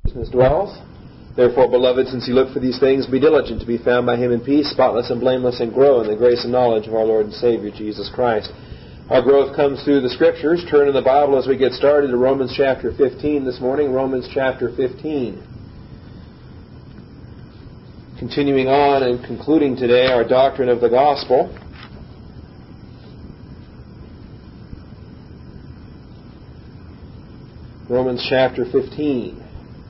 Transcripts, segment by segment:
dwells. Therefore, beloved, since you look for these things, be diligent to be found by Him in peace, spotless and blameless, and grow in the grace and knowledge of our Lord and Savior, Jesus Christ. Our growth comes through the Scriptures. Turn in the Bible as we get started to Romans chapter 15 this morning. Romans chapter 15. Continuing on and concluding today our doctrine of the gospel. Romans chapter 15.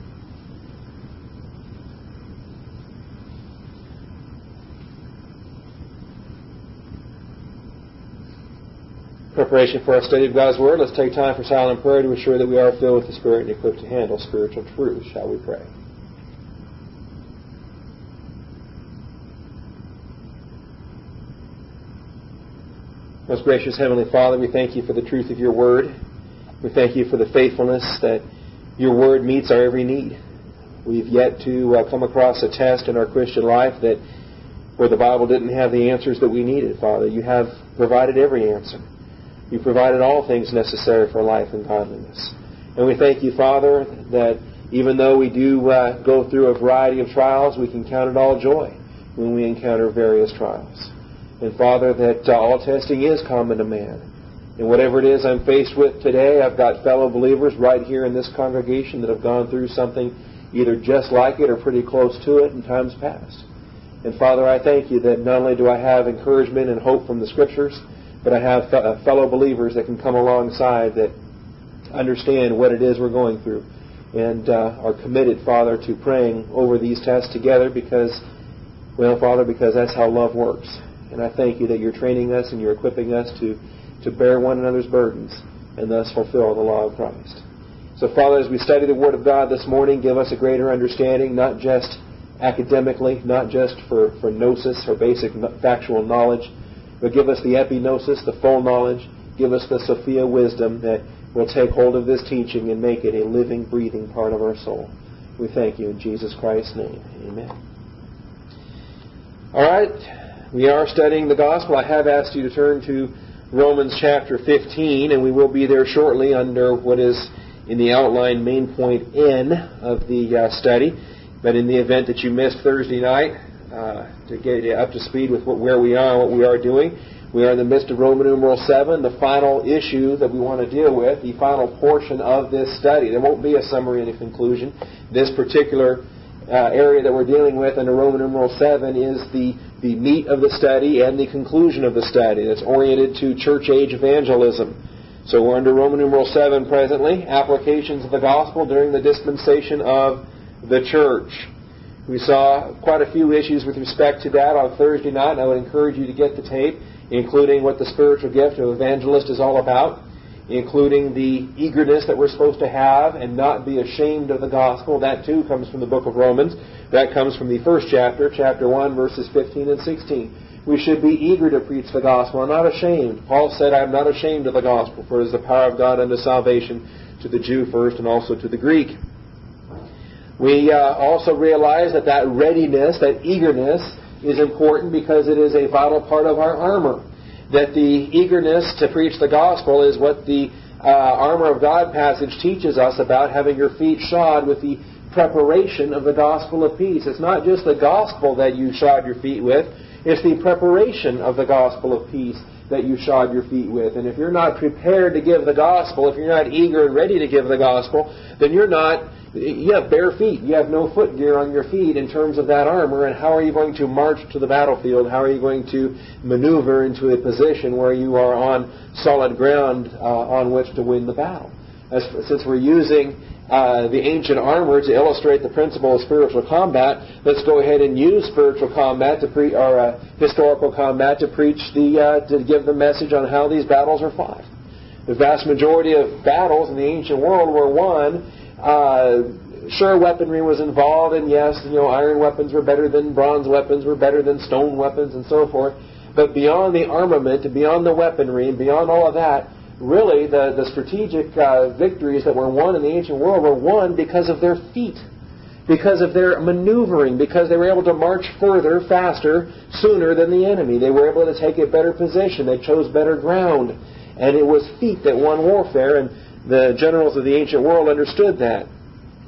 Preparation for our study of God's Word. Let's take time for silent prayer to ensure that we are filled with the Spirit and equipped to handle spiritual truths. Shall we pray? Most gracious Heavenly Father, we thank you for the truth of your Word. We thank you for the faithfulness that your Word meets our every need. We've yet to come across a test in our Christian life that where the Bible didn't have the answers that we needed, Father. You have provided every answer. You provided all things necessary for life and godliness. And we thank you, Father, that even though we do go through a variety of trials, we can count it all joy when we encounter various trials. And Father, that all testing is common to man. And whatever it is I'm faced with today, I've got fellow believers right here in this congregation that have gone through something either just like it or pretty close to it in times past. And Father, I thank you that not only do I have encouragement and hope from the Scriptures, but I have fellow believers that can come alongside that understand what it is we're going through and are committed, Father, to praying over these tests together because that's how love works. And I thank you that you're training us and you're equipping us to bear one another's burdens and thus fulfill the law of Christ. So, Father, as we study the Word of God this morning, give us a greater understanding, not just academically, not just for gnosis or basic factual knowledge, but give us the epignosis, the full knowledge. Give us the Sophia wisdom that will take hold of this teaching and make it a living, breathing part of our soul. We thank you in Jesus Christ's name. Amen. All right. We are studying the gospel. I have asked you to turn to Romans chapter 15, and we will be there shortly under what is in the outline main point N of the study. But in the event that you missed Thursday night, to get you up to speed with where we are and what we are doing, we are in the midst of Roman numeral 7, the final issue that we want to deal with, the final portion of this study. There won't be a summary and a conclusion. This particular area that we're dealing with under Roman numeral 7 is the meat of the study and the conclusion of the study that's oriented to church age evangelism. So we're under Roman numeral 7 presently, applications of the gospel during the dispensation of the church. We saw quite a few issues with respect to that on Thursday night, and I would encourage you to get the tape, including what the spiritual gift of evangelist is all about, including the eagerness that we're supposed to have and not be ashamed of the gospel. That too comes from the book of Romans. That comes from the first chapter, chapter 1, verses 15 and 16. We should be eager to preach the gospel and not ashamed. Paul said, I am not ashamed of the gospel, for it is the power of God unto salvation to the Jew first and also to the Greek. We also realize that readiness, that eagerness, is important because it is a vital part of our armor. That the eagerness to preach the gospel is what the armor of God passage teaches us about, having your feet shod with the preparation of the gospel of peace. It's not just the gospel that you shod your feet with, it's the preparation of the gospel of peace that you shod your feet with. And if you're not prepared to give the gospel, if you're not eager and ready to give the gospel, then you have bare feet. You have no footgear on your feet in terms of that armor. And how are you going to march to the battlefield? How are you going to maneuver into a position where you are on solid ground on which to win the battle? Since we're using the ancient armor to illustrate the principle of spiritual combat, let's go ahead and use spiritual combat historical combat to to give the message on how these battles are fought. The vast majority of battles in the ancient world were won. Sure, weaponry was involved, and yes, iron weapons were better than bronze weapons, were better than stone weapons, and so forth. But beyond the armament, and beyond the weaponry, and beyond all of that, really the strategic victories that were won in the ancient world were won because of their feet, because of their maneuvering, because they were able to march further, faster, sooner than the enemy. They were able to take a better position. They chose better ground. And it was feet that won warfare, and the generals of the ancient world understood that.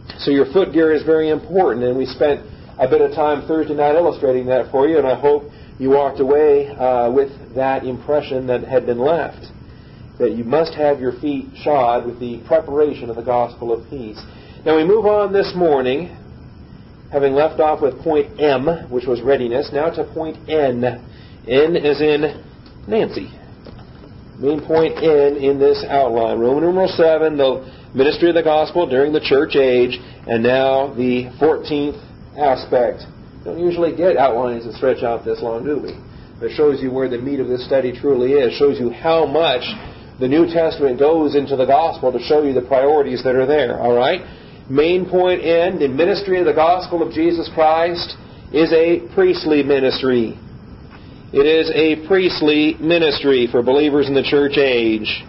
So your footgear is very important, and we spent a bit of time Thursday night illustrating that for you, and I hope you walked away with that impression that had been left, that you must have your feet shod with the preparation of the gospel of peace. Now we move on this morning, having left off with point M, which was readiness, now to point N. N as in Nancy. Main point N in this outline. Roman numeral 7, the ministry of the gospel during the church age, and now the 14th aspect. Don't usually get outlines that stretch out this long, do we? It shows you where the meat of this study truly is. It shows you how much the New Testament goes into the gospel to show you the priorities that are there. All right? Main point N, the ministry of the gospel of Jesus Christ is a priestly ministry. It is a priestly ministry for believers in the church age.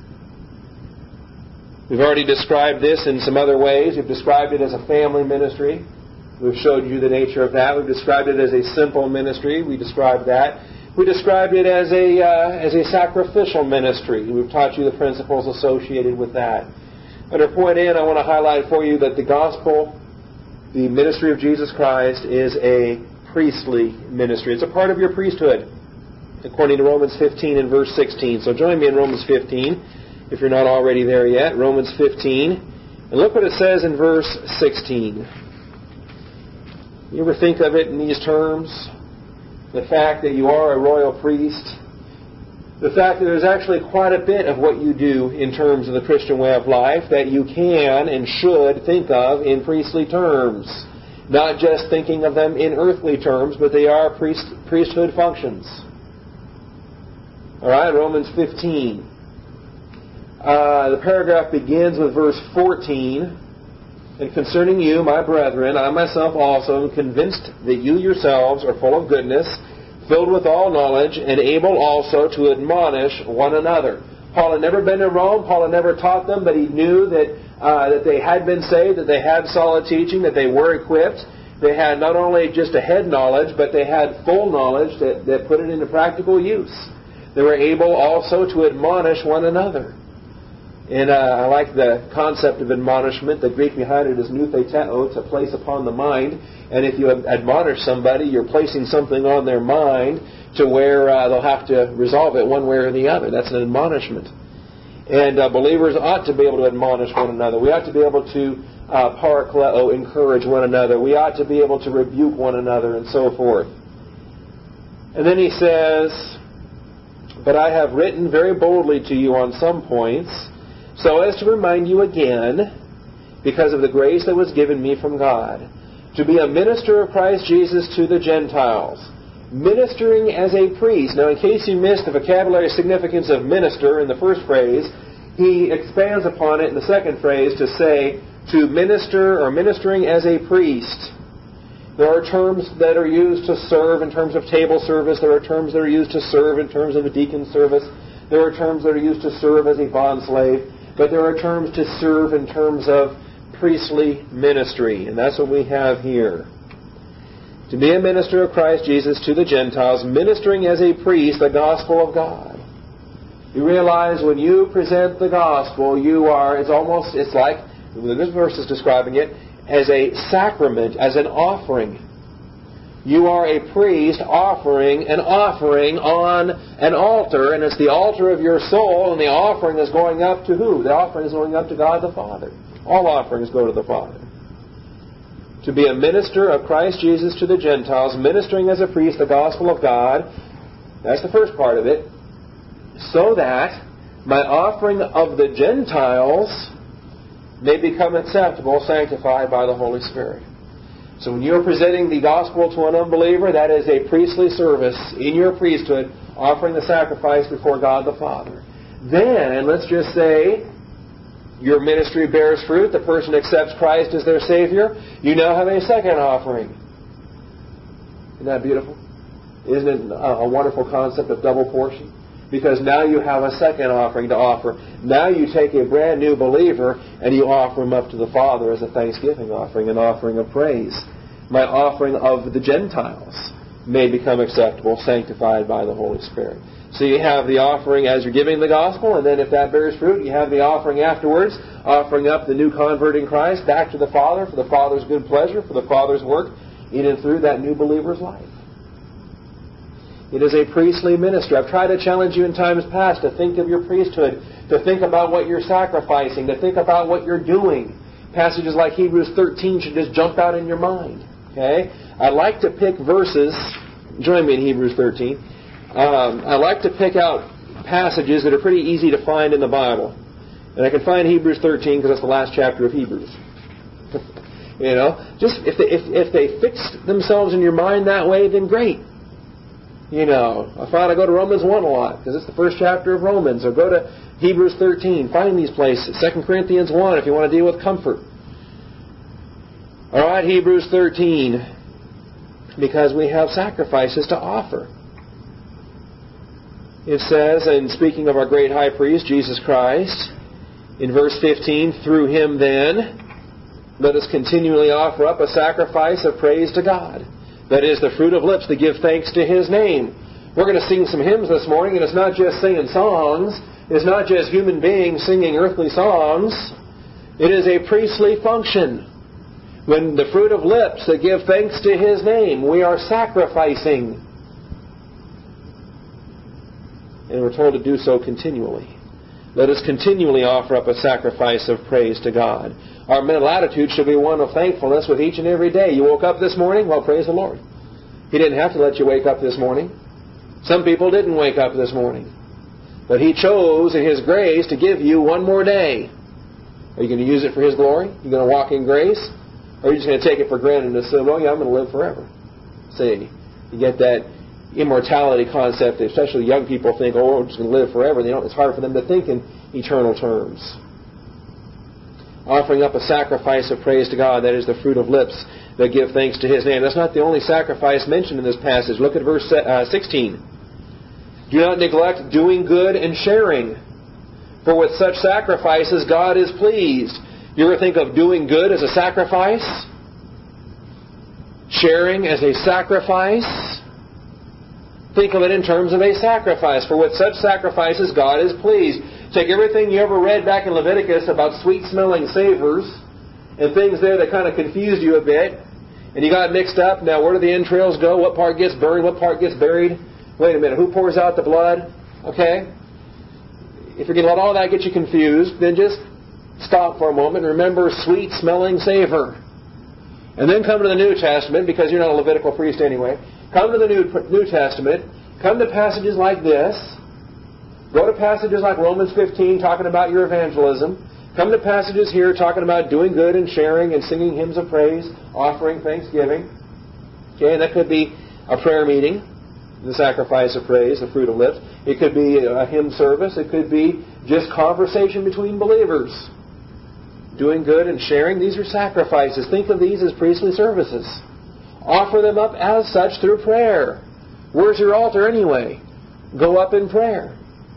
We've already described this in some other ways. We've described it as a family ministry. We've showed you the nature of that. We've described it as a simple ministry. We described that. We described it as a sacrificial ministry. We've taught you the principles associated with that. Under point N, I want to highlight for you that the gospel, the ministry of Jesus Christ, is a priestly ministry. It's a part of your priesthood, according to Romans 15 and verse 16. So join me in Romans 15, if you're not already there yet. Romans 15. And look what it says in verse 16. You ever think of it in these terms? The fact that you are a royal priest. The fact that there's actually quite a bit of what you do in terms of the Christian way of life that you can and should think of in priestly terms. Not just thinking of them in earthly terms, but they are priesthood functions. All right, Romans 15. The paragraph begins with verse 14. And concerning you, my brethren, I myself also am convinced that you yourselves are full of goodness, filled with all knowledge, and able also to admonish one another. Paul had never been to Rome. Paul had never taught them, but he knew that they had been saved, that they had solid teaching, that they were equipped. They had not only just a head knowledge, but they had full knowledge that put it into practical use. They were able also to admonish one another. And I like the concept of admonishment. The Greek behind it is noutheteo, to place upon the mind. And if you admonish somebody, you're placing something on their mind to where they'll have to resolve it one way or the other. That's an admonishment. And believers ought to be able to admonish one another. We ought to be able to parakleo, encourage one another. We ought to be able to rebuke one another and so forth. And then he says, but I have written very boldly to you on some points, so as to remind you again, because of the grace that was given me from God, to be a minister of Christ Jesus to the Gentiles, ministering as a priest. Now, in case you missed the vocabulary significance of minister in the first phrase, he expands upon it in the second phrase to say to minister or ministering as a priest. There are terms that are used to serve in terms of table service. There are terms that are used to serve in terms of a deacon service. There are terms that are used to serve as a bondslave. But there are terms to serve in terms of priestly ministry. And that's what we have here. To be a minister of Christ Jesus to the Gentiles, ministering as a priest the gospel of God. You realize when you present the gospel, it's like, this verse is describing it, as a sacrament, as an offering. You are a priest offering an offering on an altar, and it's the altar of your soul, and the offering is going up to who? The offering is going up to God the Father. All offerings go to the Father. To be a minister of Christ Jesus to the Gentiles, ministering as a priest the gospel of God, that's the first part of it, so that my offering of the Gentiles may become acceptable, sanctified by the Holy Spirit. So when you're presenting the gospel to an unbeliever, that is a priestly service in your priesthood, offering the sacrifice before God the Father. Then, let's just say, your ministry bears fruit, the person accepts Christ as their Savior, you now have a second offering. Isn't that beautiful? Isn't it a wonderful concept of double portion? Because now you have a second offering to offer. Now you take a brand new believer and you offer him up to the Father as a thanksgiving offering, an offering of praise. My offering of the Gentiles may become acceptable, sanctified by the Holy Spirit. So you have the offering as you're giving the gospel, and then if that bears fruit, you have the offering afterwards, offering up the new convert in Christ back to the Father for the Father's good pleasure, for the Father's work in and through that new believer's life. It is a priestly ministry. I've tried to challenge you in times past to think of your priesthood, to think about what you're sacrificing, to think about what you're doing. Passages like Hebrews 13 should just jump out in your mind. Okay? I like to pick verses. Join me in Hebrews 13. I like to pick out passages that are pretty easy to find in the Bible. And I can find Hebrews 13 because that's the last chapter of Hebrews. Just if they fix themselves in your mind that way, then great. I find I go to Romans 1 a lot because it's the first chapter of Romans. Or go to Hebrews 13. Find these places. 2 Corinthians 1 if you want to deal with comfort. All right, Hebrews 13. Because we have sacrifices to offer. It says, and speaking of our great high priest, Jesus Christ, in verse 15, through Him then, let us continually offer up a sacrifice of praise to God. That is, the fruit of lips to give thanks to His name. We're going to sing some hymns this morning, and it's not just singing songs. It's not just human beings singing earthly songs. It is a priestly function. When the fruit of lips that give thanks to His name, we are sacrificing. And we're told to do so continually. Let us continually offer up a sacrifice of praise to God. Our mental attitude should be one of thankfulness with each and every day. You woke up this morning? Well, praise the Lord. He didn't have to let you wake up this morning. Some people didn't wake up this morning. But He chose in His grace to give you one more day. Are you going to use it for His glory? Are you going to walk in grace? Or are you just going to take it for granted and assume, oh yeah, I'm going to live forever? See, you get that immortality concept, especially young people think, oh, we're just going to live forever. It's hard for them to think in eternal terms. Offering up a sacrifice of praise to God, that is the fruit of lips that give thanks to His name. That's not the only sacrifice mentioned in this passage. Look at verse 16. Do not neglect doing good and sharing, for with such sacrifices God is pleased. You ever think of doing good as a sacrifice? Sharing as a sacrifice? Think of it in terms of a sacrifice. For with such sacrifices God is pleased. Take everything you ever read back in Leviticus about sweet-smelling savors and things there that kind of confused you a bit, and you got mixed up. Now, where do the entrails go? What part gets burned? What part gets buried? Wait a minute. Who pours out the blood? Okay? If you're going to let all that get you confused, then just stop for a moment and remember sweet-smelling savor. And then come to the New Testament, because you're not a Levitical priest anyway. Come to the New Testament. Come to passages like this. Go to passages like Romans 15 talking about your evangelism. Come to passages here talking about doing good and sharing and singing hymns of praise, offering thanksgiving. Okay, and that could be a prayer meeting, the sacrifice of praise, the fruit of lips. It could be a hymn service. It could be just conversation between believers. Doing good and sharing, these are sacrifices. Think of these as priestly services. Offer them up as such through prayer. Where's your altar anyway? Go up in prayer.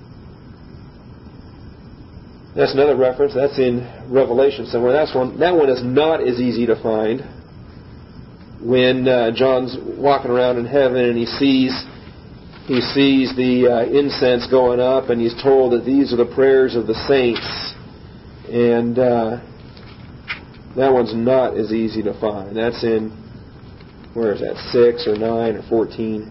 That's another reference. That's in Revelation somewhere. That one is not as easy to find. When John's walking around in heaven and he sees the incense going up, and he's told that these are the prayers of the saints. And that one's not as easy to find. That's in, where is that, 6 or 9 or 14?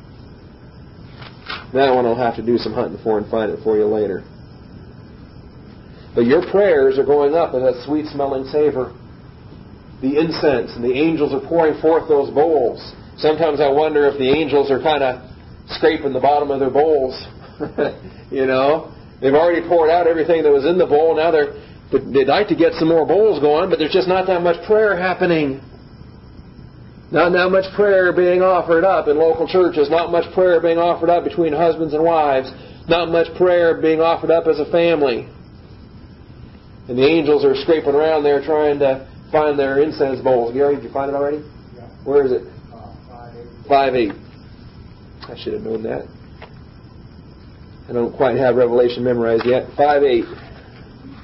That one I'll have to do some hunting for and find it for you later. But your prayers are going up as that sweet-smelling savor. The incense, and the angels are pouring forth those bowls. Sometimes I wonder if the angels are kind of scraping the bottom of their bowls. They've already poured out everything that was in the bowl. Now they'd like to get some more bowls going, but there's just not that much prayer happening. Not that much prayer being offered up in local churches. Not much prayer being offered up between husbands and wives. Not much prayer being offered up as a family. And the angels are scraping around there trying to find their incense bowls. Gary, did you find it already? Yeah. Where is it? 5:8. 5:8. I should have known that. I don't quite have Revelation memorized yet. 5:8.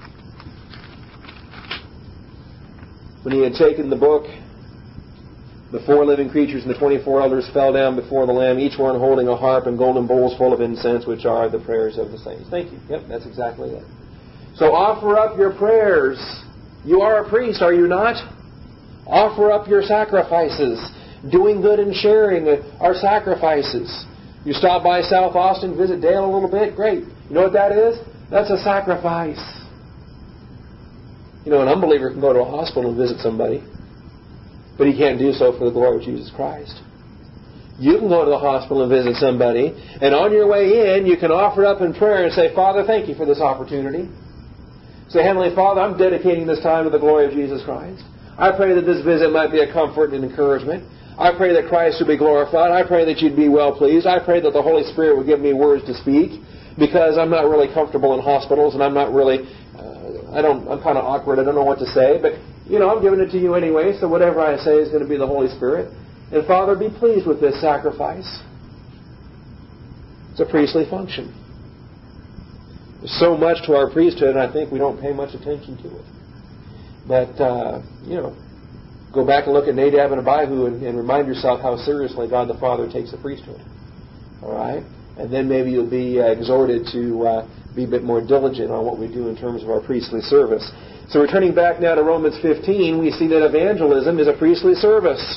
When he had taken the book, The 4 living creatures and the 24 elders fell down before the Lamb, each one holding a harp and golden bowls full of incense, which are the prayers of the saints. Thank you. Yep, that's exactly it. So offer up your prayers. You are a priest, are you not? Offer up your sacrifices. Doing good and sharing are sacrifices. You stop by South Austin, visit Dale a little bit, great. You know what that is? That's a sacrifice. You know, an unbeliever can go to a hospital and visit somebody, but he can't do so for the glory of Jesus Christ. You can go to the hospital and visit somebody, and on your way in, you can offer up in prayer and say, Father, thank you for this opportunity. Say, Heavenly Father, I'm dedicating this time to the glory of Jesus Christ. I pray that this visit might be a comfort and encouragement. I pray that Christ would be glorified. I pray that you'd be well pleased. I pray that the Holy Spirit would give me words to speak, because I'm not really comfortable in hospitals, and I'm not really, I'm kind of awkward. I don't know what to say, but, you know, I'm giving it to you anyway, so whatever I say is going to be the Holy Spirit. And Father, be pleased with this sacrifice. It's a priestly function. There's so much to our priesthood, and I think we don't pay much attention to it. But, go back and look at Nadab and Abihu and remind yourself how seriously God the Father takes the priesthood. All right? And then maybe you'll be exhorted to be a bit more diligent on what we do in terms of our priestly service. So returning back now to Romans 15, we see that evangelism is a priestly service.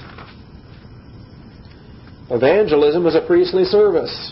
Evangelism is a priestly service.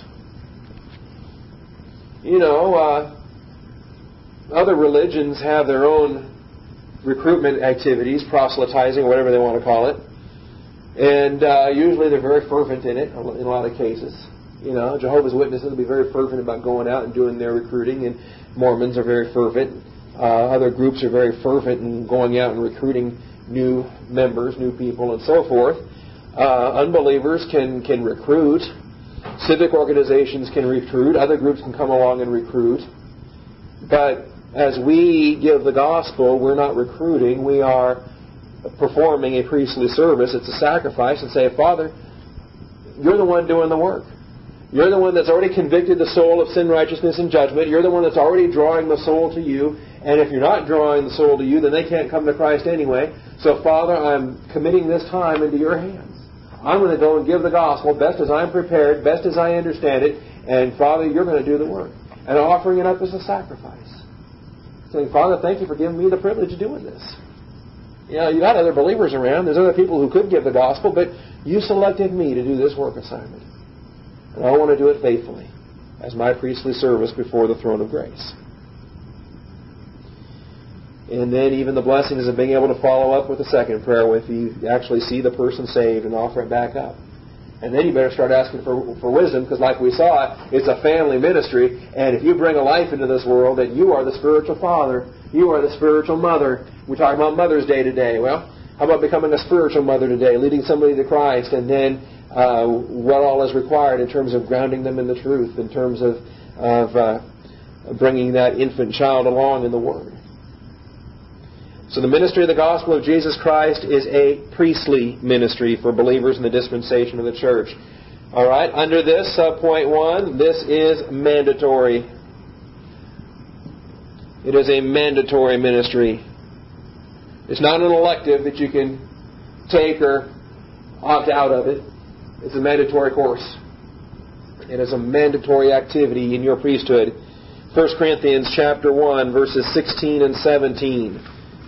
You know, other religions have their own recruitment activities, proselytizing, whatever they want to call it. And usually they're very fervent in it, in a lot of cases. You know, Jehovah's Witnesses will be very fervent about going out and doing their recruiting, and Mormons are very fervent. Other groups are very fervent in going out and recruiting new members, new people, and so forth. Unbelievers can recruit. Civic organizations can recruit. Other groups can come along and recruit. But as we give the gospel, we're not recruiting. We are performing a priestly service. It's a sacrifice, and say, Father, you're the one doing the work. You're the one that's already convicted the soul of sin, righteousness, and judgment. You're the one that's already drawing the soul to you. And if you're not drawing the soul to you, then they can't come to Christ anyway. So, Father, I'm committing this time into your hands. I'm going to go and give the gospel best as I'm prepared, best as I understand it. And, Father, you're going to do the work. And offering it up as a sacrifice. Saying, Father, thank you for giving me the privilege of doing this. You know, you got other believers around. There's other people who could give the gospel, but you selected me to do this work assignment. And I want to do it faithfully as my priestly service before the throne of grace. And then even the blessings of being able to follow up with a second prayer if you actually see the person saved and offer it back up. And then you better start asking for wisdom, because like we saw, it's a family ministry. And if you bring a life into this world, that you are the spiritual father, you are the spiritual mother. We're talking about Mother's Day today. Well, how about becoming a spiritual mother today, leading somebody to Christ, and then what all is required in terms of grounding them in the truth, in terms of bringing that infant child along in the Word. So the ministry of the gospel of Jesus Christ is a priestly ministry for believers in the dispensation of the church. All right, under this, point 1, this is mandatory. It is a mandatory ministry. It's not an elective that you can take or opt out of it. It's a mandatory course. It is a mandatory activity in your priesthood. 1 Corinthians chapter 1, verses 16 and 17.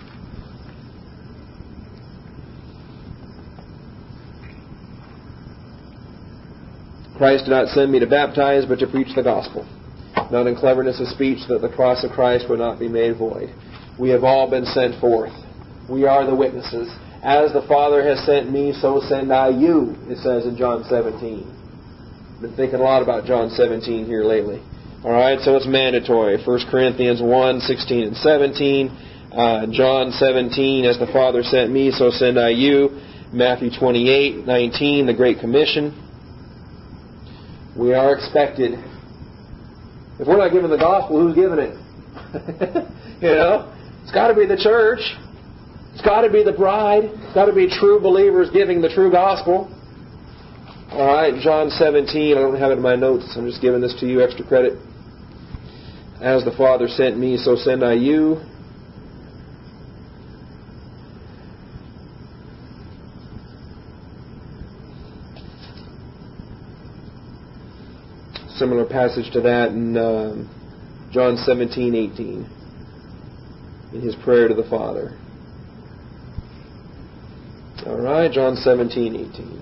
Christ did not send me to baptize, but to preach the gospel, not in cleverness of speech, that the cross of Christ would not be made void. We have all been sent forth. We are the witnesses. As the Father has sent me, so send I you, it says in John 17. Been thinking a lot about John 17 here lately. All right, so it's mandatory. 1 Corinthians 1, 16 and 17. John 17, as the Father sent me, so send I you. Matthew 28, 19, the Great Commission. We are expected. If we're not giving the gospel, who's giving it? You know? It's got to be the church. It's got to be the bride. It's got to be true believers giving the true gospel. All right, John 17. I don't have it in my notes. I'm just giving this to you, extra credit. As the Father sent me, so send I you. similar passage to that in John 17:18 in His prayer to the Father. All right, John 17:18.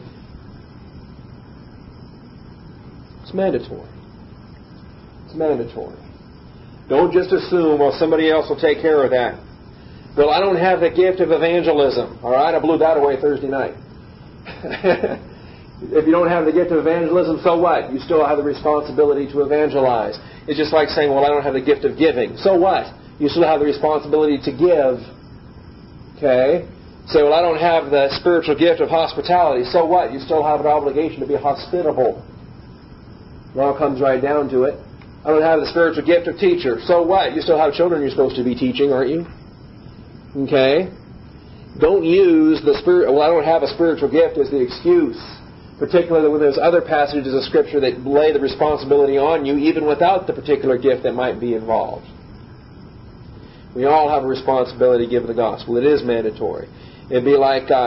It's mandatory. It's mandatory. Don't just assume, well, somebody else will take care of that. Well, I don't have the gift of evangelism. All right, I blew that away Thursday night. If you don't have the gift of evangelism, so what? You still have the responsibility to evangelize. It's just like saying, well, I don't have the gift of giving. So what? You still have the responsibility to give. Okay? Say, well, I don't have the spiritual gift of hospitality. So what? You still have an obligation to be hospitable. It all comes right down to it. I don't have the spiritual gift of teacher. So what? You still have children you're supposed to be teaching, aren't you? Okay? Don't use the spirit. Well, I don't have a spiritual gift as the excuse. Particularly when there's other passages of Scripture that lay the responsibility on you, even without the particular gift that might be involved. We all have a responsibility to give the gospel. It is mandatory. It'd be like I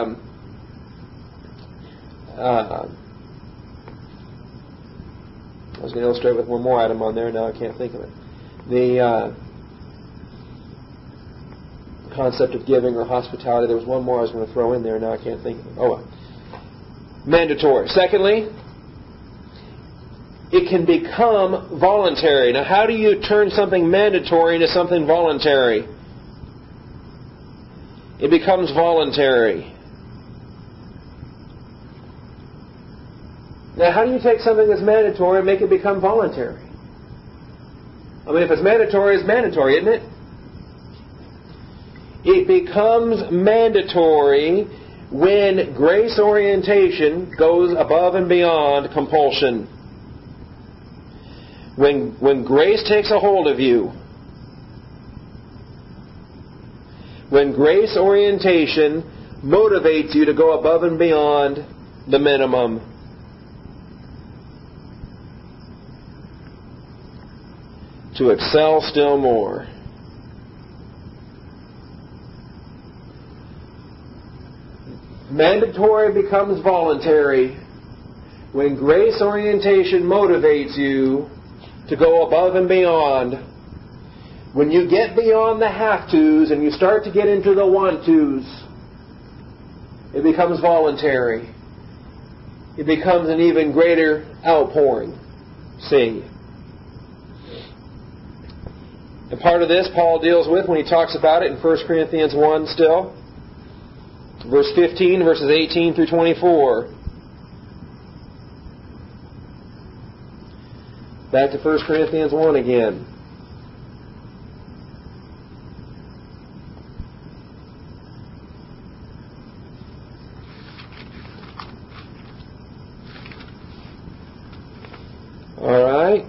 was going to illustrate with one more item on there. Now I can't think of it. The concept of giving or hospitality. There was one more I was going to throw in there. Now I can't think of it. Oh well. Mandatory. Secondly, it can become voluntary. Now, how do you turn something mandatory into something voluntary? It becomes voluntary. Now, how do you take something that's mandatory and make it become voluntary? I mean, if it's mandatory, it's mandatory, isn't it? It becomes mandatory when grace orientation goes above and beyond compulsion. When grace takes a hold of you, when grace orientation motivates you to go above and beyond the minimum. To excel still more. Mandatory becomes voluntary when grace orientation motivates you to go above and beyond. When you get beyond the have-tos and you start to get into the want-tos, it becomes voluntary. It becomes an even greater outpouring. See? And part of this Paul deals with when he talks about it in 1 Corinthians 1 still. Verse 15, verses 18 through 24. Back to 1 Corinthians 1 again. All right.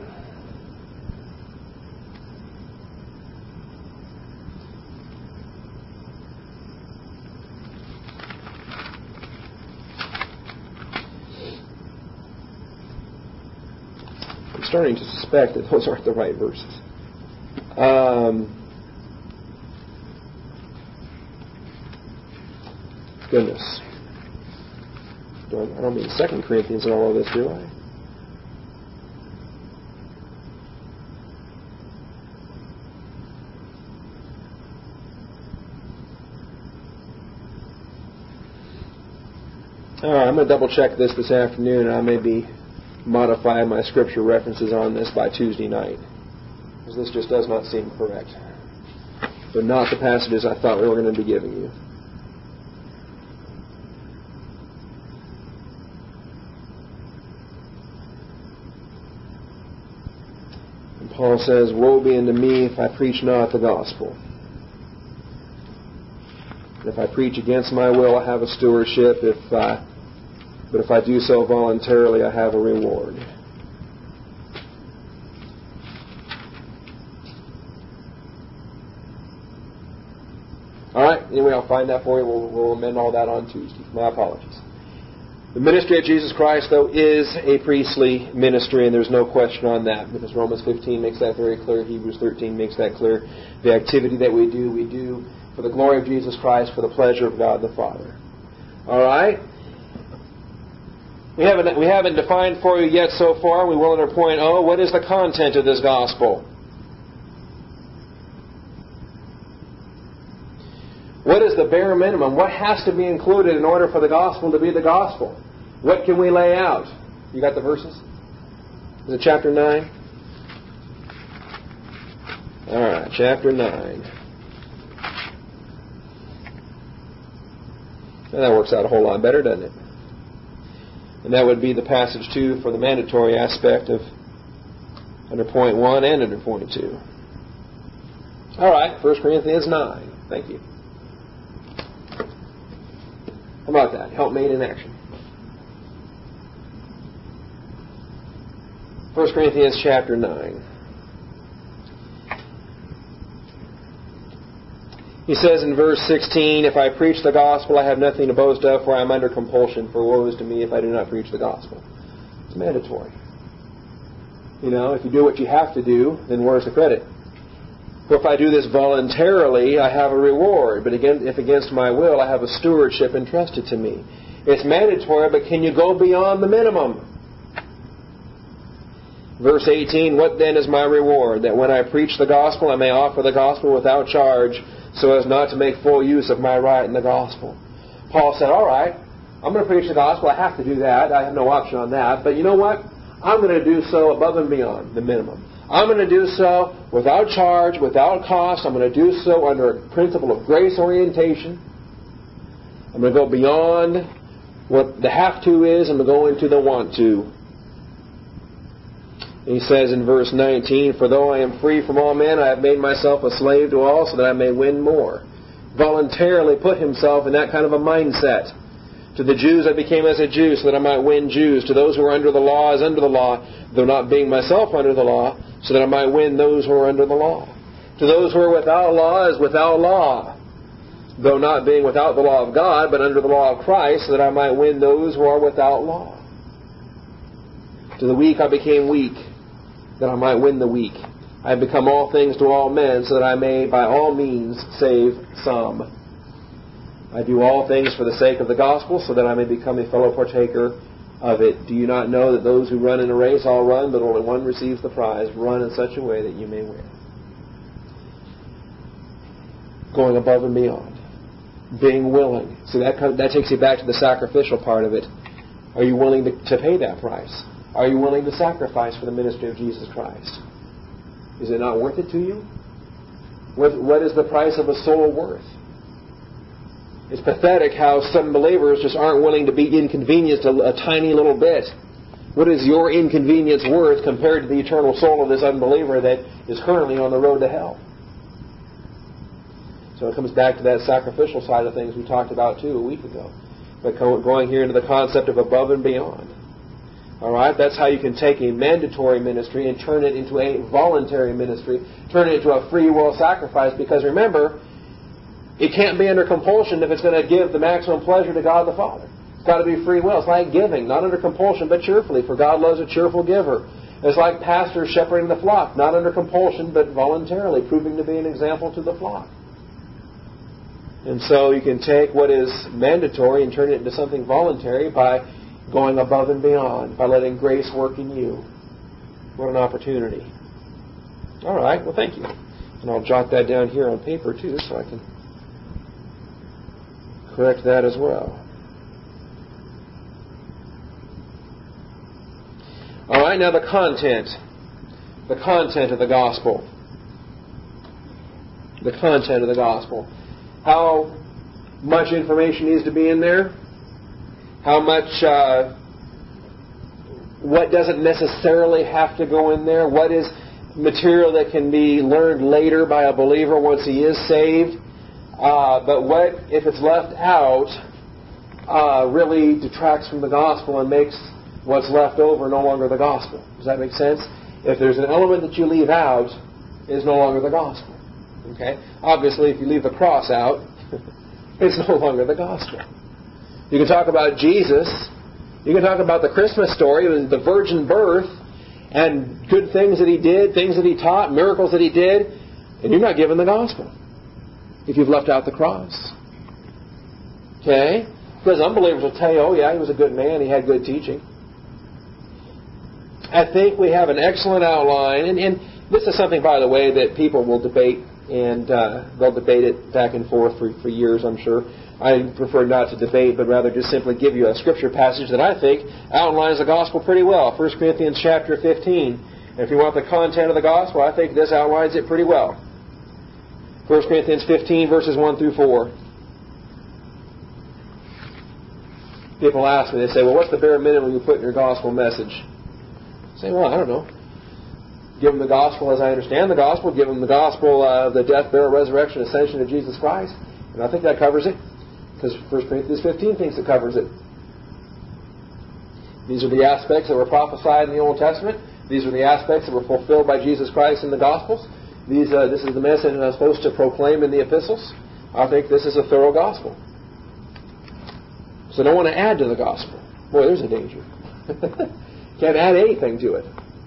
Starting to suspect that those aren't the right verses. Goodness. I don't mean 2 Corinthians in all of this, do I? All right, I'm going to double check this afternoon, and I may be modify my scripture references on this by Tuesday night, because this just does not seem correct. They're not the passages I thought we were going to be giving you. And Paul says, "Woe be unto me if I preach not the gospel. If I preach against my will, I have a stewardship. But if I do so voluntarily, I have a reward." All right. Anyway, I'll find that for you. We'll amend all that on Tuesday. My apologies. The ministry of Jesus Christ, though, is a priestly ministry, and there's no question on that, because Romans 15 makes that very clear. Hebrews 13 makes that clear. The activity that we do for the glory of Jesus Christ, for the pleasure of God the Father. All right? We haven't defined for you yet so far. We will under point O. What is the content of this gospel? What is the bare minimum? What has to be included in order for the gospel to be the gospel? What can we lay out? You got the verses? Is it chapter 9? All right, chapter 9. And that works out a whole lot better, doesn't it? And that would be the passage 2 for the mandatory aspect of under point 1 and under point 2. All right, 1 Corinthians 9. Thank you. How about that? Helpmate in action. 1 Corinthians chapter 9. He says in verse 16, "If I preach the gospel, I have nothing to boast of, for I am under compulsion, for woe is to me if I do not preach the gospel." It's mandatory. You know, if you do what you have to do, then where's the credit? For if I do this voluntarily, I have a reward. But again, if against my will, I have a stewardship entrusted to me. It's mandatory, but can you go beyond the minimum? Verse 18, "What then is my reward? That when I preach the gospel, I may offer the gospel without charge, so as not to make full use of my right in the gospel." Paul said, all right, I'm going to preach the gospel. I have to do that. I have no option on that. But you know what? I'm going to do so above and beyond the minimum. I'm going to do so without charge, without cost. I'm going to do so under a principle of grace orientation. I'm going to go beyond what the have to is. I'm going to go into the want to. He says in verse 19, "For though I am free from all men, I have made myself a slave to all so that I may win more." Voluntarily put himself in that kind of a mindset. "To the Jews I became as a Jew so that I might win Jews. To those who are under the law as under the law, though not being myself under the law, so that I might win those who are under the law. To those who are without law as without law, though not being without the law of God, but under the law of Christ, so that I might win those who are without law. To the weak I became weak, that I might win the weak. I have become all things to all men, so that I may by all means save some. I do all things for the sake of the gospel, so that I may become a fellow partaker of it. Do you not know that those who run in a race all run, but only one receives the prize? Run in such a way that you may win." Going above and beyond. Being willing. So that takes you back to the sacrificial part of it. Are you willing to pay that price? Are you willing to sacrifice for the ministry of Jesus Christ? Is it not worth it to you? What is the price of a soul worth? It's pathetic how some believers just aren't willing to be inconvenienced a tiny little bit. What is your inconvenience worth compared to the eternal soul of this unbeliever that is currently on the road to hell? So it comes back to that sacrificial side of things we talked about too a week ago. But going here into the concept of above and beyond. All right, that's how you can take a mandatory ministry and turn it into a voluntary ministry, turn it into a free will sacrifice. Because remember, it can't be under compulsion if it's going to give the maximum pleasure to God the Father. It's got to be free will. It's like giving, not under compulsion, but cheerfully, for God loves a cheerful giver. It's like pastors shepherding the flock, not under compulsion, but voluntarily, proving to be an example to the flock. And so you can take what is mandatory and turn it into something voluntary by going above and beyond, by letting grace work in you. What an opportunity. All right, well, thank you. And I'll jot that down here on paper, too, so I can correct that as well. All right, now the content. The content of the gospel. The content of the gospel. How much information needs to be in there? How much, what doesn't necessarily have to go in there? What is material that can be learned later by a believer once he is saved? But what, if it's left out, really detracts from the gospel and makes what's left over no longer the gospel? Does that make sense? If there's an element that you leave out, it is no longer the gospel. Okay? Obviously, if you leave the cross out, it's no longer the gospel. You can talk about Jesus. You can talk about the Christmas story, the virgin birth, and good things that He did, things that He taught, miracles that He did, and you're not given the gospel if you've left out the cross. Okay? Because unbelievers will tell you, oh yeah, He was a good man, He had good teaching. I think we have an excellent outline, and this is something, by the way, that people will debate, and they'll debate it back and forth for years, I'm sure. I prefer not to debate, but rather just simply give you a scripture passage that I think outlines the gospel pretty well. 1 Corinthians chapter 15. And if you want the content of the gospel, I think this outlines it pretty well. 1 Corinthians 15, verses 1 through 4. People ask me, they say, well, what's the bare minimum you put in your gospel message? I say, well, I don't know. Give them the gospel as I understand the gospel. Give them the gospel of the death, burial, resurrection, ascension of Jesus Christ. And I think that covers it. Because 1 Corinthians 15 thinks it covers it. These are the aspects that were prophesied in the Old Testament. These are the aspects that were fulfilled by Jesus Christ in the Gospels. This is the message that I'm supposed to proclaim in the epistles. I think this is a thorough gospel. So I don't want to add to the gospel. Boy, there's a danger. Can't add anything to it.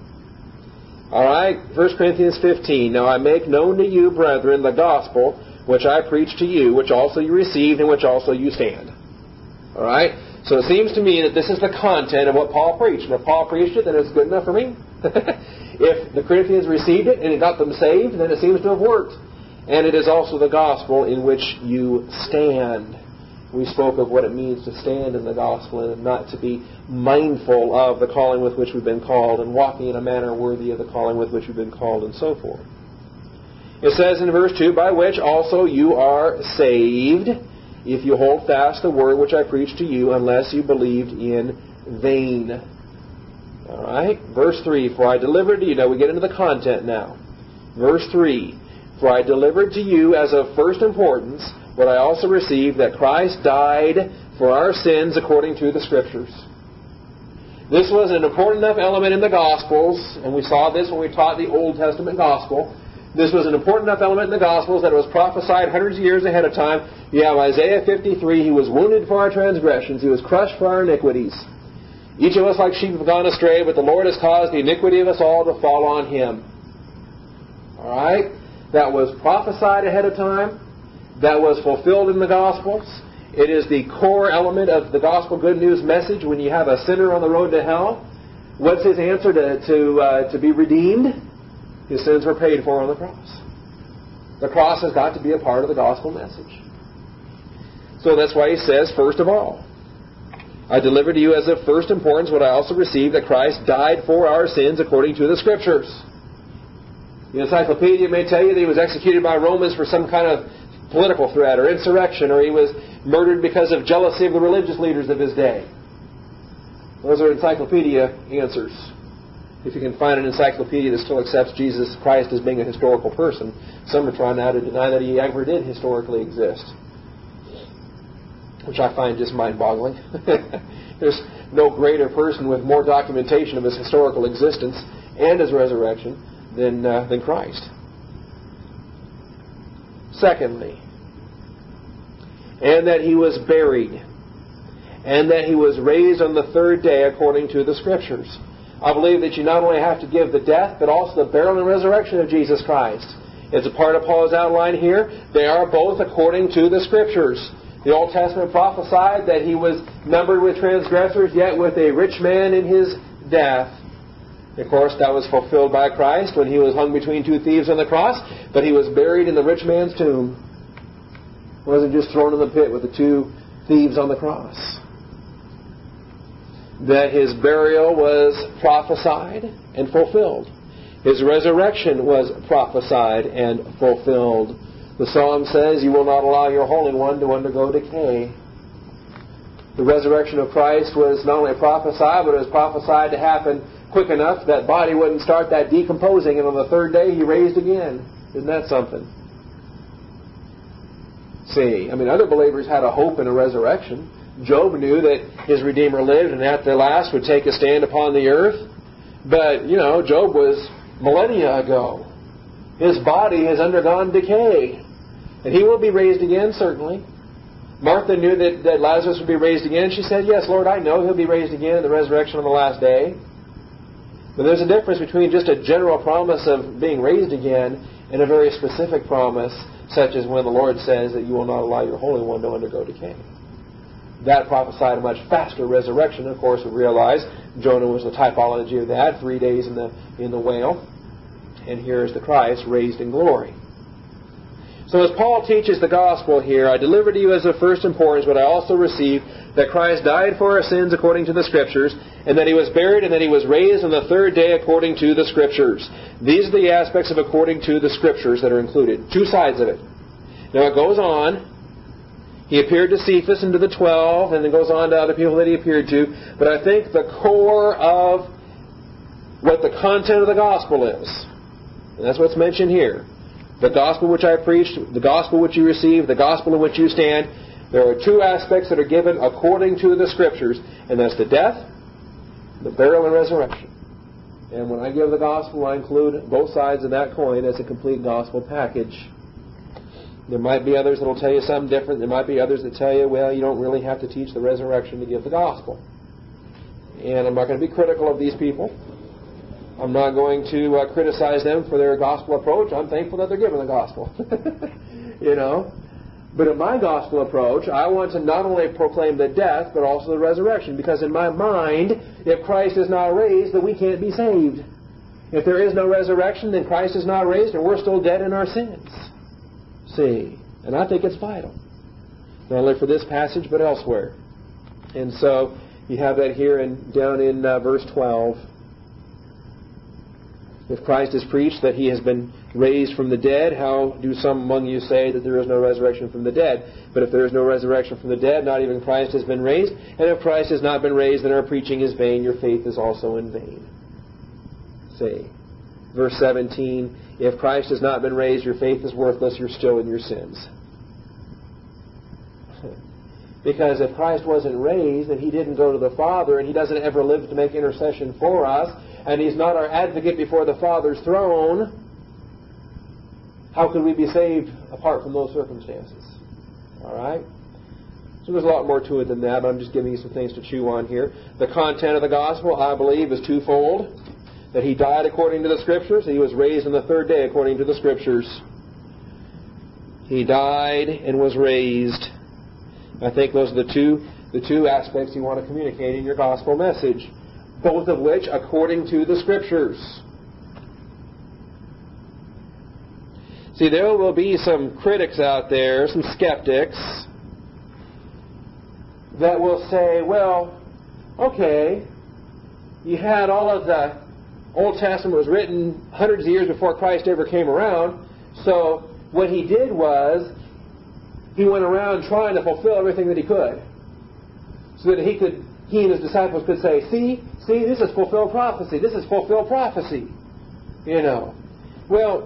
All right, 1 Corinthians 15. Now I make known to you, brethren, the gospel which I preached to you, which also you received, and which also you stand. All right? So it seems to me that this is the content of what Paul preached. And if Paul preached it, then it's good enough for me. If the Corinthians received it and it got them saved, then it seems to have worked. And it is also the gospel in which you stand. We spoke of what it means to stand in the gospel and not to be mindful of the calling with which we've been called and walking in a manner worthy of the calling with which we've been called and so forth. It says in verse 2, by which also you are saved, if you hold fast the word which I preached to you, unless you believed in vain. All right? Verse 3, for I delivered to you. Now we get into the content now. Verse 3, for I delivered to you as of first importance what I also received, that Christ died for our sins according to the Scriptures. This was an important enough element in the Gospels, and we saw this when we taught the Old Testament Gospel. This was an important enough element in the Gospels that it was prophesied hundreds of years ahead of time. You have Isaiah 53, He was wounded for our transgressions, He was crushed for our iniquities. Each of us like sheep have gone astray, but the Lord has caused the iniquity of us all to fall on Him. All right? That was prophesied ahead of time. That was fulfilled in the Gospels. It is the core element of the Gospel Good News message. When you have a sinner on the road to hell, what's his answer to be redeemed? His sins were paid for on the cross. The cross has got to be a part of the gospel message. So that's why he says, first of all, I delivered to you as of first importance what I also received, that Christ died for our sins according to the Scriptures. The encyclopedia may tell you that he was executed by Romans for some kind of political threat or insurrection, or he was murdered because of jealousy of the religious leaders of his day. Those are encyclopedia answers. If you can find an encyclopedia that still accepts Jesus Christ as being a historical person, some are trying now to deny that He ever did historically exist, which I find just mind-boggling. There's no greater person with more documentation of His historical existence and His resurrection than Christ. Secondly, and that He was buried, and that He was raised on the third day according to the Scriptures. I believe that you not only have to give the death, but also the burial and resurrection of Jesus Christ. It's a part of Paul's outline here. They are both according to the Scriptures. The Old Testament prophesied that He was numbered with transgressors, yet with a rich man in His death. Of course, that was fulfilled by Christ when He was hung between two thieves on the cross, but He was buried in the rich man's tomb. He wasn't just thrown in the pit with the two thieves on the cross. That His burial was prophesied and fulfilled. His resurrection was prophesied and fulfilled. The Psalm says, you will not allow your Holy One to undergo decay. The resurrection of Christ was not only prophesied, but it was prophesied to happen quick enough that body wouldn't start that decomposing, and on the third day He raised again. Isn't that something? See, other believers had a hope in a resurrection. Job knew that his Redeemer lived and at the last would take a stand upon the earth. But, Job was millennia ago. His body has undergone decay. And he will be raised again, certainly. Martha knew that Lazarus would be raised again. She said, yes, Lord, I know he'll be raised again in the resurrection on the last day. But there's a difference between just a general promise of being raised again and a very specific promise, such as when the Lord says that you will not allow your Holy One to undergo decay. that prophesied a much faster resurrection. Of course, we realize Jonah was the typology of that, 3 days in the whale. And here is the Christ raised in glory. So as Paul teaches the gospel here, I delivered to you as of first importance what I also received, that Christ died for our sins according to the Scriptures, and that He was buried, and that He was raised on the third day according to the Scriptures. These are the aspects of according to the Scriptures that are included. Two sides of it. Now it goes on. He appeared to Cephas and to the 12, and it goes on to other people that He appeared to. But I think the core of what the content of the gospel is, and that's what's mentioned here. The gospel which I preached, the gospel which you received, the gospel in which you stand. There are two aspects that are given according to the Scriptures, and that's the death, the burial, and resurrection. And when I give the gospel, I include both sides of that coin as a complete gospel package. There might be others that will tell you something different. There might be others that tell you, well, you don't really have to teach the resurrection to give the gospel. And I'm not going to be critical of these people. I'm not going to criticize them for their gospel approach. I'm thankful that they're given the gospel. You know? But in my gospel approach, I want to not only proclaim the death, but also the resurrection. Because in my mind, if Christ is not raised, then we can't be saved. If there is no resurrection, then Christ is not raised, and we're still dead in our sins. See? And I think it's vital. Not only for this passage, but elsewhere. And so, you have that here down in verse 12. If Christ is preached that He has been raised from the dead, how do some among you say that there is no resurrection from the dead? But if there is no resurrection from the dead, not even Christ has been raised. And if Christ has not been raised, then our preaching is vain, your faith is also in vain. See. Verse 17, if Christ has not been raised, your faith is worthless, you're still in your sins. Because if Christ wasn't raised, and He didn't go to the Father, and He doesn't ever live to make intercession for us, and He's not our advocate before the Father's throne, how could we be saved apart from those circumstances? All right? So there's a lot more to it than that, but I'm just giving you some things to chew on here. The content of the gospel, I believe, is twofold. That He died according to the Scriptures, and He was raised on the third day according to the Scriptures. He died and was raised. I think those are the two aspects you want to communicate in your gospel message. Both of which according to the Scriptures. See, there will be some critics out there, some skeptics, that will say, well, okay, you had all of the Old Testament was written hundreds of years before Christ ever came around, so what He did was He went around trying to fulfill everything that He could, so that He and His disciples could say, see, this is fulfilled prophecy. This is fulfilled prophecy. You know. Well,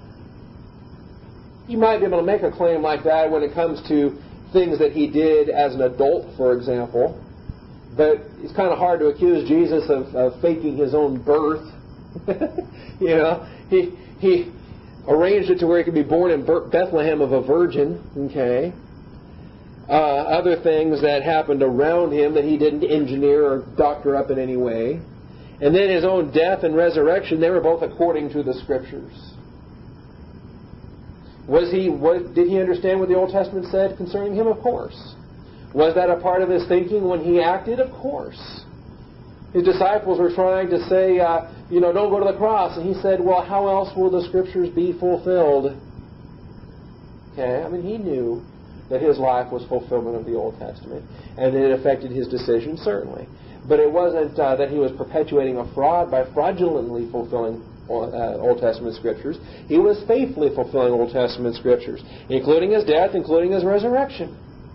you might be able to make a claim like that when it comes to things that He did as an adult, for example. But it's kind of hard to accuse Jesus of faking His own birth. You know. He arranged it to where He could be born in Bethlehem of a virgin. Okay. Other things that happened around Him that He didn't engineer or doctor up in any way. And then His own death and resurrection, they were both according to the Scriptures. Did He understand what the Old Testament said concerning Him? Of course. Was that a part of His thinking when He acted? Of course. His disciples were trying to say, don't go to the cross. And He said, well, how else will the Scriptures be fulfilled? Okay, I mean, He knew that His life was fulfillment of the Old Testament, and that it affected His decision, certainly. But it wasn't that He was perpetuating a fraud by fraudulently fulfilling Old Testament Scriptures. He was faithfully fulfilling Old Testament Scriptures, including His death, including His resurrection.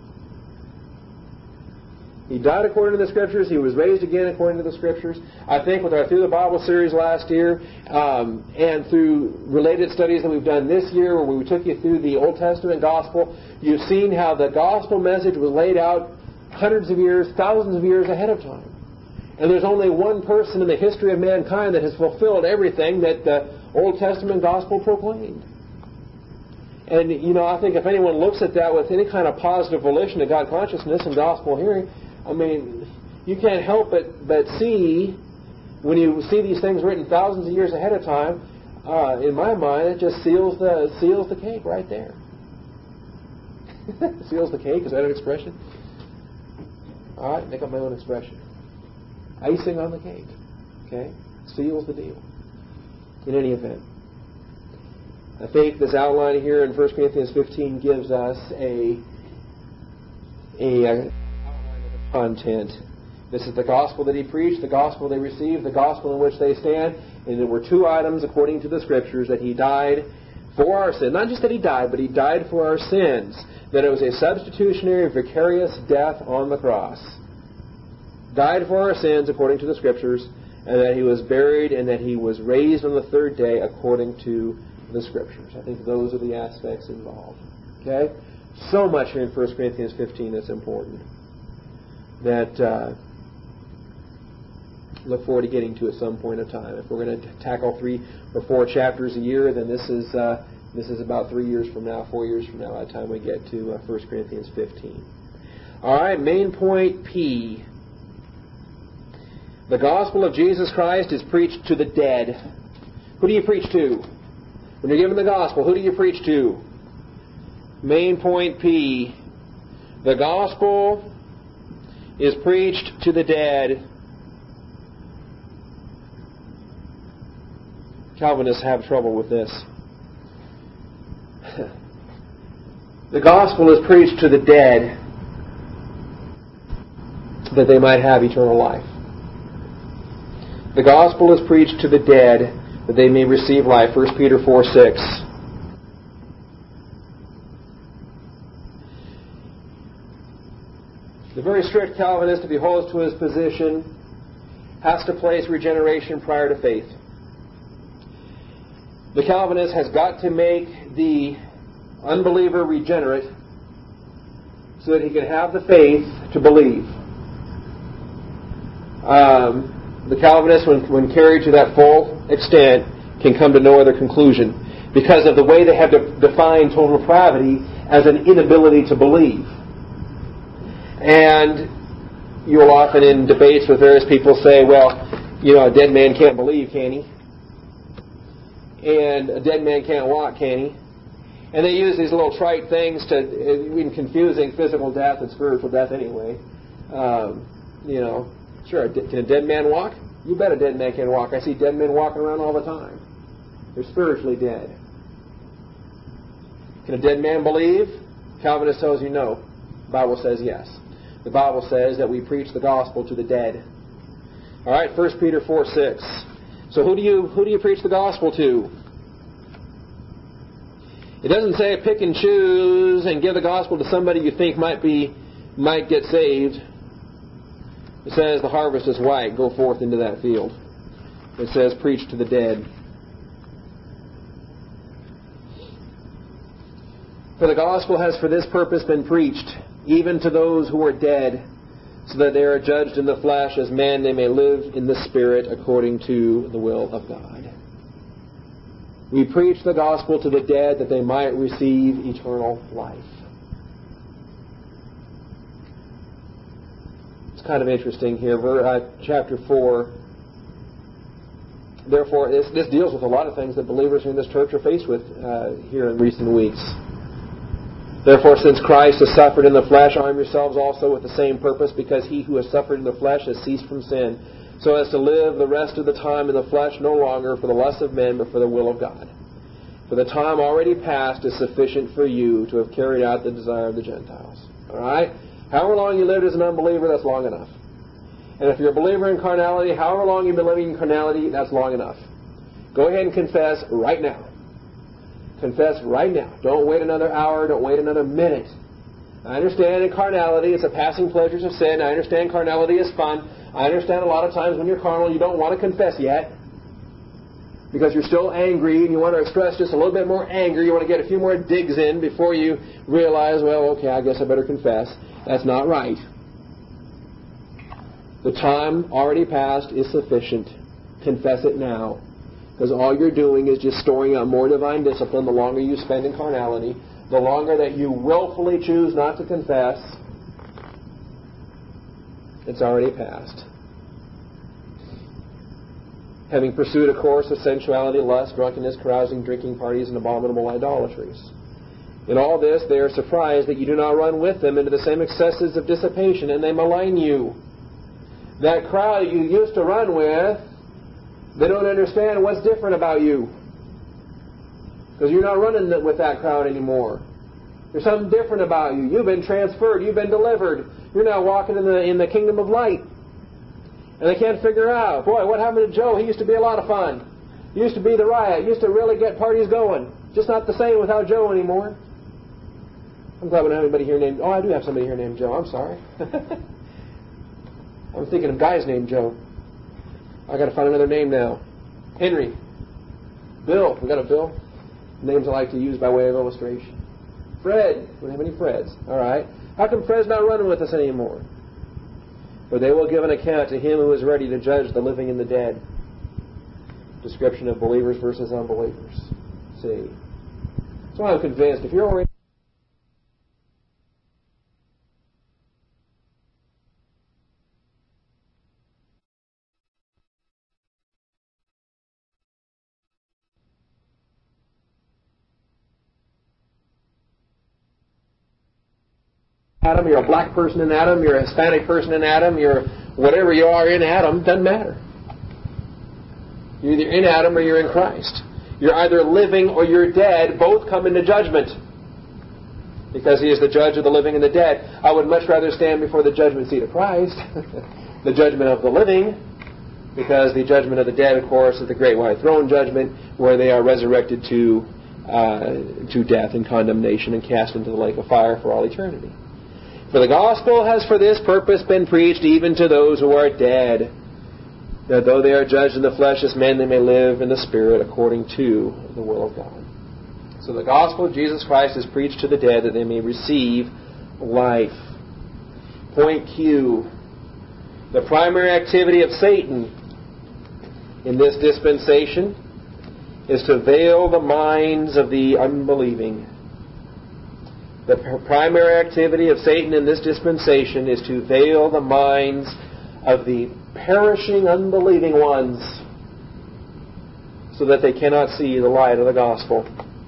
He died according to the Scriptures. He was raised again according to the Scriptures. I think with our Through the Bible series last year, and through related studies that we've done this year, where we took you through the Old Testament Gospel, you've seen how the Gospel message was laid out hundreds of years, thousands of years ahead of time. And there's only one person in the history of mankind that has fulfilled everything that the Old Testament Gospel proclaimed. And, I think if anyone looks at that with any kind of positive volition to God consciousness and gospel hearing, I mean, you can't help but see, when you see these things written thousands of years ahead of time, in my mind, it just seals the cake right there. Seals the cake, is that an expression? All right, make up my own expression. Icing on the cake. Okay? Seals the deal. In any event, I think this outline here in 1 Corinthians 15 gives us a outline of the content. This is the gospel that he preached, the gospel they received, the gospel in which they stand. And there were two items, according to the Scriptures, that he died for our sins. Not just that he died, but he died for our sins. That it was a substitutionary, vicarious death on the cross. Died for our sins, according to the Scriptures, and that he was buried and that he was raised on the third day, according to the Scriptures. I think those are the aspects involved. Okay? So much here in 1 Corinthians 15 that's important. That look forward to getting to at some point in time. If we're going to tackle 3 or 4 chapters a year, then this is about 3 years from now, 4 years from now, by the time we get to 1 Corinthians 15. All right, main point P. The gospel of Jesus Christ is preached to the dead. Who do you preach to? When you're given the gospel, who do you preach to? Main point P. The gospel is preached to the dead. Calvinists have trouble with this. The gospel is preached to the dead that they might have eternal life. The gospel is preached to the dead that they may receive life. 1 Peter 4:6. The very strict Calvinist, if he holds to his position, has to place regeneration prior to faith. The Calvinist has got to make the unbeliever regenerate so that he can have the faith to believe. The Calvinist, when carried to that full extent, can come to no other conclusion because of the way they have defined total depravity as an inability to believe. And you will often in debates with various people say, well, a dead man can't believe, can he? And a dead man can't walk, can he? And they use these little trite things in confusing physical death and spiritual death anyway. Sure, can a dead man walk? You bet a dead man can walk. I see dead men walking around all the time. They're spiritually dead. Can a dead man believe? Calvinist tells you no. The Bible says yes. The Bible says that we preach the gospel to the dead. All right, 1 Peter 4:6. So who do you preach the gospel to? It doesn't say pick and choose and give the gospel to somebody you think might get saved. It says the harvest is white, go forth into that field. It says preach to the dead. For the gospel has for this purpose been preached, even to those who are dead, so that they are judged in the flesh as men, they may live in the spirit according to the will of God. We preach the gospel to the dead that they might receive eternal life. It's kind of interesting here. Chapter 4. Therefore, this deals with a lot of things that believers in this church are faced with here in recent weeks. Therefore, since Christ has suffered in the flesh, arm yourselves also with the same purpose, because he who has suffered in the flesh has ceased from sin, so as to live the rest of the time in the flesh no longer for the lusts of men, but for the will of God. For the time already past is sufficient for you to have carried out the desire of the Gentiles. All right? However long you lived as an unbeliever, that's long enough. And if you're a believer in carnality, however long you've been living in carnality, that's long enough. Go ahead and confess right now. Confess right now. Don't wait another hour. Don't wait another minute. I understand in carnality it's a passing pleasures of sin. I understand carnality is fun. I understand a lot of times when you're carnal you don't want to confess yet because you're still angry and you want to express just a little bit more anger. You want to get a few more digs in before you realize, well, okay, I guess I better confess. That's not right. The time already past is sufficient. Confess it now. Because all you're doing is just storing up more divine discipline the longer you spend in carnality, the longer that you willfully choose not to confess. It's already past. Having pursued a course of sensuality, lust, drunkenness, carousing, drinking parties, and abominable idolatries. In all this they are surprised that you do not run with them into the same excesses of dissipation, and they malign you. That crowd you used to run with, they don't understand what's different about you. Because you're not running with that crowd anymore. There's something different about you. You've been transferred. You've been delivered. You're now walking in the kingdom of light. And they can't figure out, boy, what happened to Joe? He used to be a lot of fun. He used to be the riot. He used to really get parties going. Just not the same without Joe anymore. I'm glad we don't have anybody here named... Oh, I do have somebody here named Joe. I'm sorry. I'm thinking of guys named Joe. I got to find another name now. Henry. Bill. We got a Bill? Names I like to use by way of illustration. Fred. We don't have any Freds. All right. How come Fred's not running with us anymore? For they will give an account to him who is ready to judge the living and the dead. Description of believers versus unbelievers. See. So I'm convinced if you're already Adam, you're a black person in Adam, you're a Hispanic person in Adam, you're whatever you are in Adam, doesn't matter. You're either in Adam or you're in Christ. You're either living or you're dead. Both come into judgment. Because He is the judge of the living and the dead. I would much rather stand before the judgment seat of Christ. The judgment of the living. Because the judgment of the dead, of course, is the great white throne judgment, where they are resurrected to death and condemnation and cast into the lake of fire for all eternity. For the gospel has for this purpose been preached even to those who are dead, that though they are judged in the flesh as men, they may live in the Spirit according to the will of God. So the gospel of Jesus Christ is preached to the dead that they may receive life. Point Q. The primary activity of Satan in this dispensation is to veil the minds of the unbelieving. The primary activity of Satan in this dispensation is to veil the minds of the perishing, unbelieving ones so that they cannot see the light of the gospel.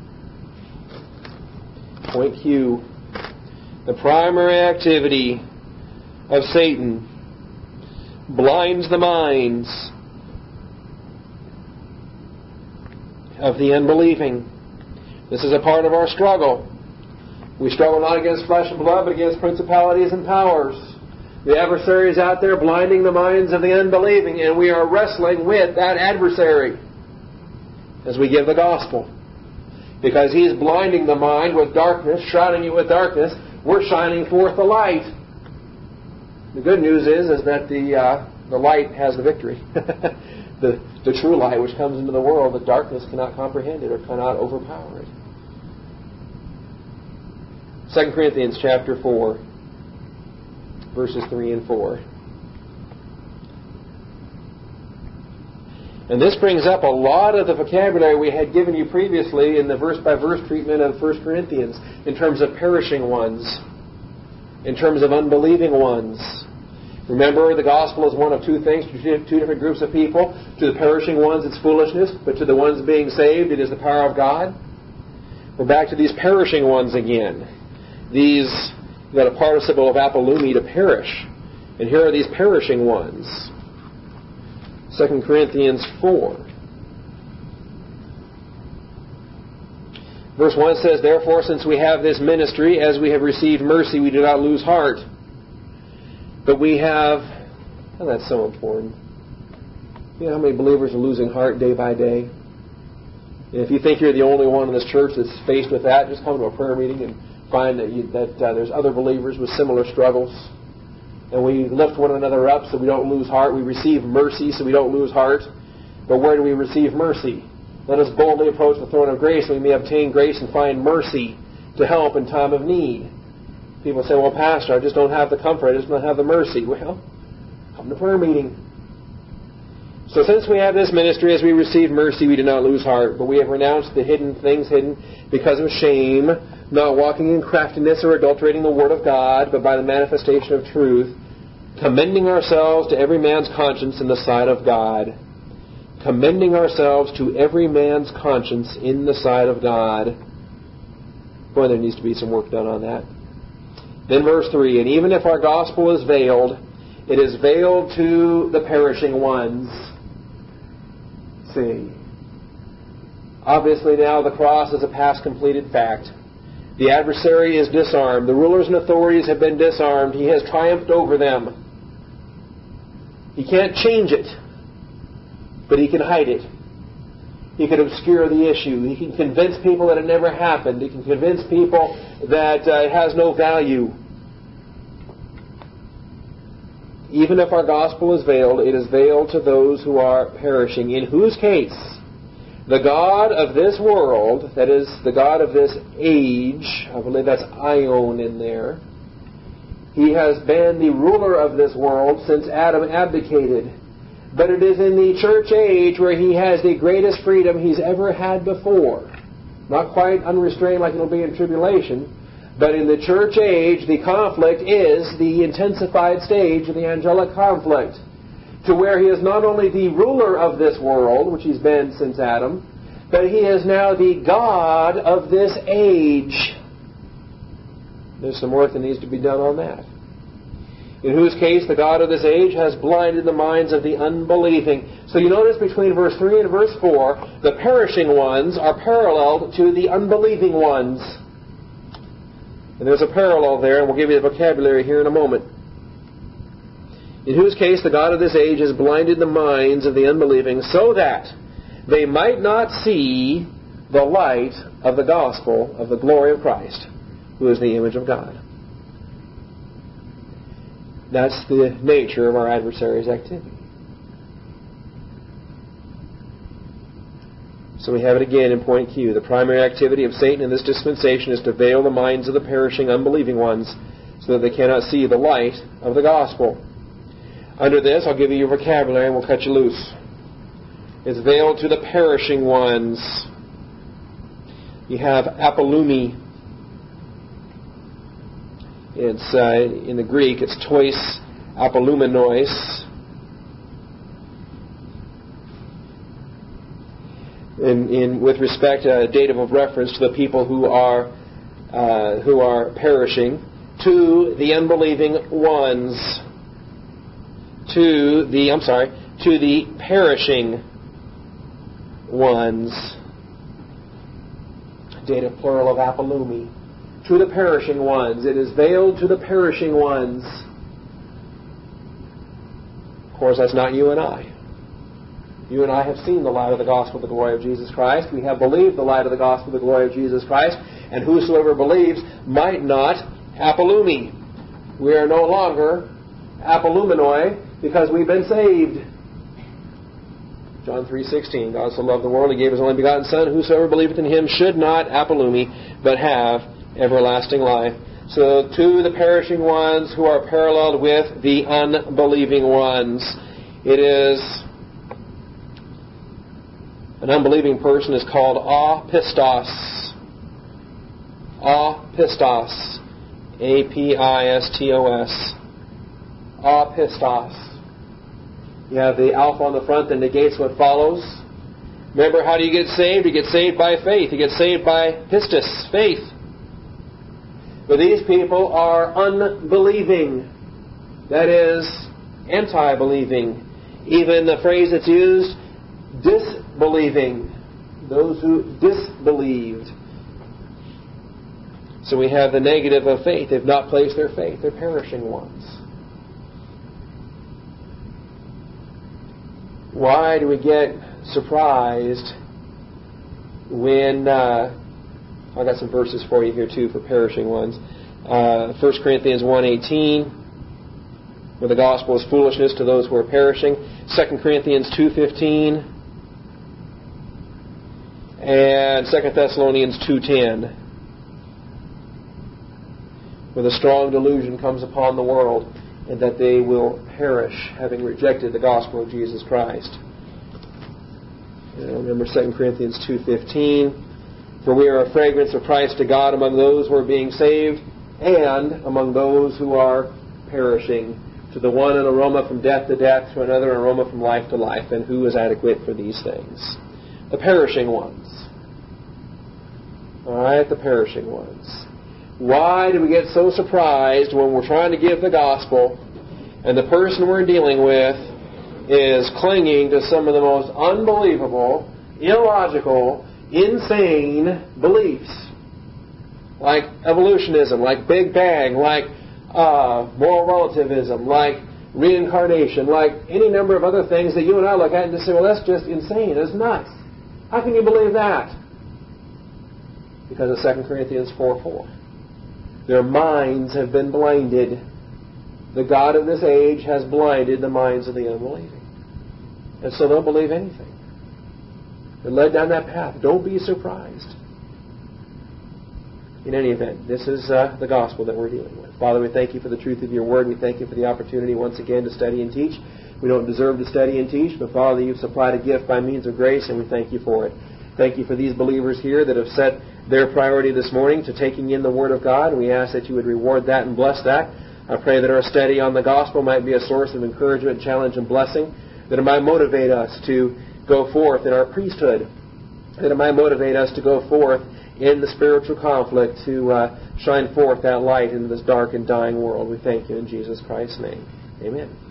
Point Q. The primary activity of Satan blinds the minds of the unbelieving. This is a part of our struggle. We struggle not against flesh and blood, but against principalities and powers. The adversary is out there blinding the minds of the unbelieving, and we are wrestling with that adversary as we give the gospel. Because he's blinding the mind with darkness, shrouding you with darkness, we're shining forth the light. The good news is that the light has the victory. the true light which comes into the world, the darkness cannot comprehend it or cannot overpower it. 2 Corinthians chapter 4, verses 3 and 4. And this brings up a lot of the vocabulary we had given you previously in the verse-by-verse treatment of 1 Corinthians in terms of perishing ones, in terms of unbelieving ones. Remember, the gospel is one of two things, two different groups of people. To the perishing ones, it's foolishness, but to the ones being saved, it is the power of God. We're back to these perishing ones again. These, you've got a participle of apolumi, to perish. And here are these perishing ones. 2 Corinthians 4. Verse 1 says, Therefore, since we have this ministry, as we have received mercy, we do not lose heart. But we have... Oh, that's so important. You know how many believers are losing heart day by day? And if you think you're the only one in this church that's faced with that, just come to a prayer meeting and find that there's other believers with similar struggles. And we lift one another up so we don't lose heart. We receive mercy so we don't lose heart. But where do we receive mercy? Let us boldly approach the throne of grace so we may obtain grace and find mercy to help in time of need. People say, well, Pastor, I just don't have the comfort. I just don't have the mercy. Well, come to prayer meeting. So since we have this ministry, as we receive mercy, we do not lose heart. But we have renounced the hidden things hidden because of shame, not walking in craftiness or adulterating the word of God, but by the manifestation of truth, commending ourselves to every man's conscience in the sight of God. Commending ourselves to every man's conscience in the sight of God. Boy, there needs to be some work done on that. Then verse 3, and even if our gospel is veiled, it is veiled to the perishing ones. See. Obviously now the cross is a past completed fact. The adversary is disarmed. The rulers and authorities have been disarmed. He has triumphed over them. He can't change it, but he can hide it. He can obscure the issue. He can convince people that it never happened. He can convince people that it has no value. Even if our gospel is veiled, it is veiled to those who are perishing, in whose case the God of this world, that is, the God of this age, I believe that's Ion in there, he has been the ruler of this world since Adam abdicated. But it is in the church age where he has the greatest freedom he's ever had before. Not quite unrestrained like it'll be in tribulation, but in the church age, the conflict is the intensified stage of the angelic conflict, to where he is not only the ruler of this world, which he's been since Adam, but he is now the God of this age. There's some work that needs to be done on that. In whose case the God of this age has blinded the minds of the unbelieving. So you notice between verse 3 and verse 4, the perishing ones are paralleled to the unbelieving ones. And there's a parallel there, and we'll give you the vocabulary here in a moment. In whose case the God of this age has blinded the minds of the unbelieving, so that they might not see the light of the gospel of the glory of Christ, who is the image of God. That's the nature of our adversary's activity. So we have it again in point Q. The primary activity of Satan in this dispensation is to veil the minds of the perishing, unbelieving ones so that they cannot see the light of the gospel. Under this, I'll give you your vocabulary and we'll cut you loose. It's veiled to the perishing ones. You have apolumi. It's in the Greek, it's tois apolumenois. With respect, dative of reference to the people who are perishing, to the unbelieving ones, to the perishing ones. Dative plural of apolumi. To the perishing ones. It is veiled to the perishing ones. Of course, that's not you and I. You and I have seen the light of the gospel of the glory of Jesus Christ. We have believed the light of the gospel of the glory of Jesus Christ. And whosoever believes might not apolumi. We are no longer apolumenoi because we've been saved. John 3:16. God so loved the world, He gave His only begotten Son. Whosoever believeth in Him should not apolumi, but have everlasting life. So to the perishing ones who are paralleled with the unbelieving ones, it is an unbelieving person is called apistos. Apistos. A-P-I-S-T-O-S. Apistos. You have the alpha on the front that negates what follows. Remember, how do you get saved? You get saved by faith. You get saved by pistis, faith. But these people are unbelieving. That is, anti-believing. Even the phrase that's used, disbelieving. Those who disbelieved. So we have the negative of faith. They've not placed their faith. They're perishing ones. Why do we get surprised when... I've got some verses for you here too for perishing ones. 1 Corinthians 1:18, where the gospel is foolishness to those who are perishing. 2 Corinthians 2:15, and 2 Thessalonians 2:10, where the strong delusion comes upon the world and that they will perish, having rejected the gospel of Jesus Christ. And remember 2 Corinthians 2:15. For we are a fragrance of Christ to God among those who are being saved and among those who are perishing. To the one an aroma from death to death, to another an aroma from life to life. And who is adequate for these things? The perishing ones. All right, the perishing ones. Why do we get so surprised when we're trying to give the gospel and the person we're dealing with is clinging to some of the most unbelievable, illogical, insane beliefs? Like evolutionism, like Big Bang, like moral relativism, like reincarnation, like any number of other things that you and I look at and just say, well, that's just insane. That's nuts. How can you believe that? Because of 2 Corinthians 4:4. Their minds have been blinded. The God of this age has blinded the minds of the unbelieving. And so they'll believe anything. They're led down that path. Don't be surprised. In any event, this is the gospel that we're dealing with. Father, we thank you for the truth of your word. We thank you for the opportunity once again to study and teach. We don't deserve to study and teach, but Father, you've supplied a gift by means of grace, and we thank you for it. Thank you for these believers here that have set their priority this morning to taking in the Word of God. We ask that you would reward that and bless that. I pray that our study on the gospel might be a source of encouragement, challenge, and blessing, that it might motivate us to go forth in our priesthood, that it might motivate us to go forth in the spiritual conflict to shine forth that light into this dark and dying world. We thank you in Jesus Christ's name. Amen.